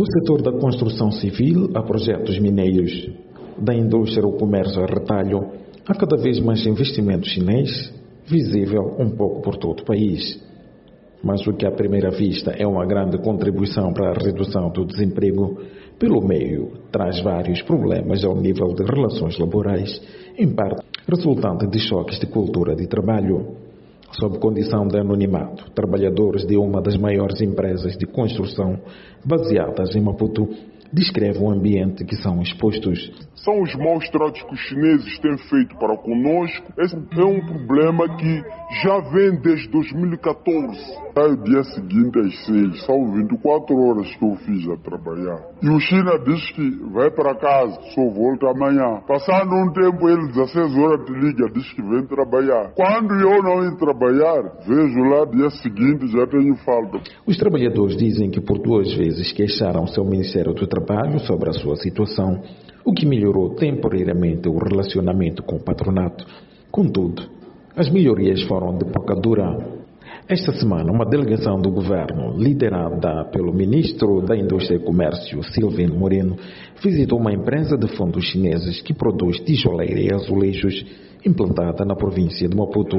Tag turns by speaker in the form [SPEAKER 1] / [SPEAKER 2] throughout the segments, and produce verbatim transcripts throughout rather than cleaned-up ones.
[SPEAKER 1] Do setor da construção civil a projetos mineiros, da indústria ao comércio a retalho, há cada vez mais investimento chinês, visível um pouco por todo o país. Mas o que à primeira vista é uma grande contribuição para a redução do desemprego, pelo meio traz vários problemas ao nível de relações laborais, em parte resultante de choques de cultura de trabalho. Sob condição de anonimato, trabalhadores de uma das maiores empresas de construção baseadas em Maputo descrevem o ambiente que são expostos.
[SPEAKER 2] São os maus tratos que os chineses têm feito para conosco. Esse é um problema que já vem desde dois mil e catorze. Sai o dia seguinte às seis, são vinte e quatro horas que eu fiz a trabalhar. E o China diz que vai para casa, só volta amanhã. Passando um tempo, ele dezesseis horas te liga, diz que vem trabalhar. Quando eu não ir trabalhar, vejo lá dia seguinte já tenho falta.
[SPEAKER 1] Os trabalhadores dizem que por duas vezes queixaram seu Ministério do Trabalho sobre a sua situação, o que melhorou temporariamente o relacionamento com o patronato. Contudo, as melhorias foram de pouca dura. Esta semana, uma delegação do governo, liderada pelo ministro da Indústria e Comércio, Silvino Moreno, visitou uma empresa de fundos chineses que produz tijoleira e azulejos, implantada na província de Maputo.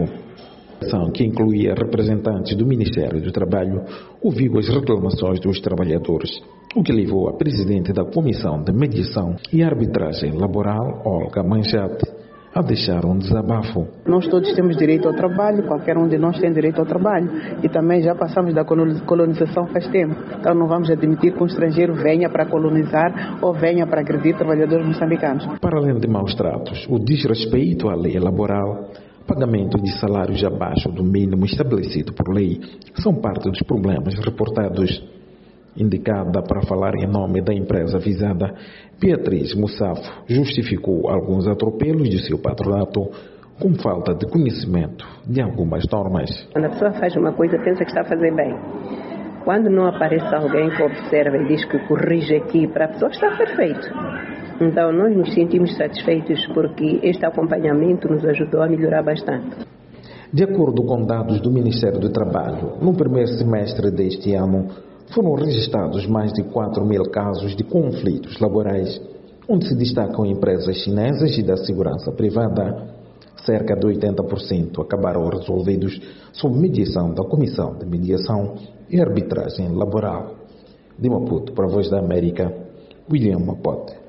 [SPEAKER 1] A ação, que incluía representantes do Ministério do Trabalho, ouviu as reclamações dos trabalhadores, o que levou a presidente da Comissão de Mediação e Arbitragem Laboral, Olga Manchate, a deixar um desabafo.
[SPEAKER 3] Nós todos temos direito ao trabalho, qualquer um de nós tem direito ao trabalho. E também já passamos da colonização faz tempo. Então não vamos admitir que um estrangeiro venha para colonizar ou venha para agredir trabalhadores moçambicanos.
[SPEAKER 1] Para além de maus tratos, o desrespeito à lei laboral, pagamento de salários abaixo do mínimo estabelecido por lei, são parte dos problemas reportados. Indicada para falar em nome da empresa visada, Beatriz Mussafo justificou alguns atropelos de seu patronato com falta de conhecimento de algumas normas.
[SPEAKER 4] Quando a pessoa faz uma coisa, pensa que está a fazer bem. Quando não aparece alguém que observa e diz que corrige aqui, para a pessoa está perfeito. Então nós nos sentimos satisfeitos porque este acompanhamento nos ajudou a melhorar bastante.
[SPEAKER 1] De acordo com dados do Ministério do Trabalho, no primeiro semestre deste ano, foram registrados mais de quatro mil casos de conflitos laborais, onde se destacam empresas chinesas e da segurança privada. Cerca de oitenta por cento acabaram resolvidos sob mediação da Comissão de Mediação e Arbitragem Laboral. De Maputo, para a Voz da América, William Mapote.